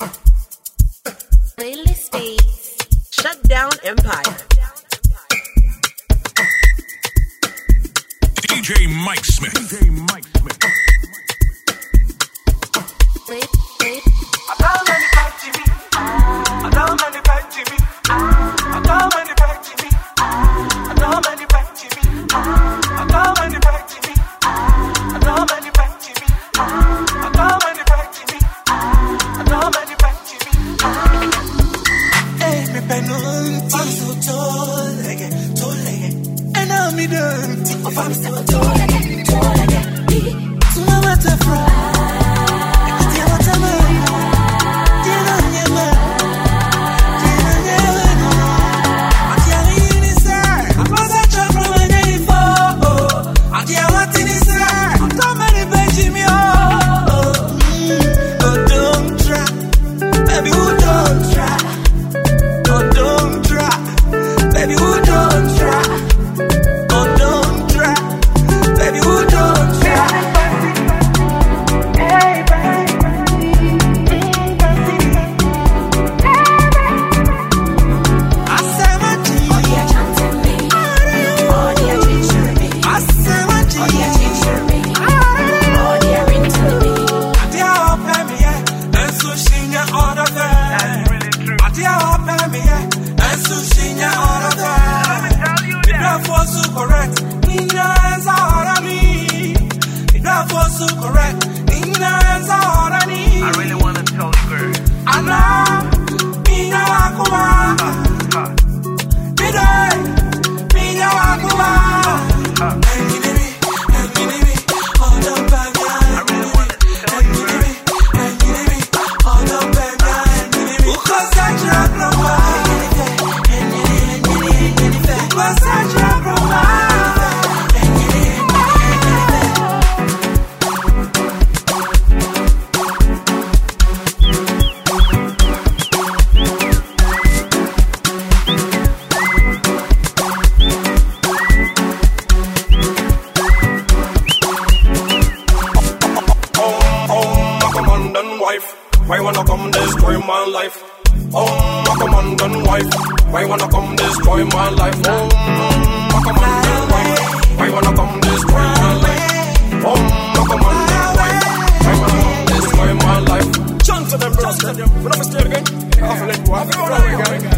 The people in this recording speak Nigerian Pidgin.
Playlist Beats. Shut down Empire. DJ Mike Smith. DJ Mike Smith. Why wanna come destroy my life? Oh, my commandant wife. Why wanna come destroy my life? Oh, my commandant wife. Why wanna come destroy my life? Oh, my commandant wife. Why wanna come destroy my life? Chant to them, bro. We're not stay again. I'll let you off.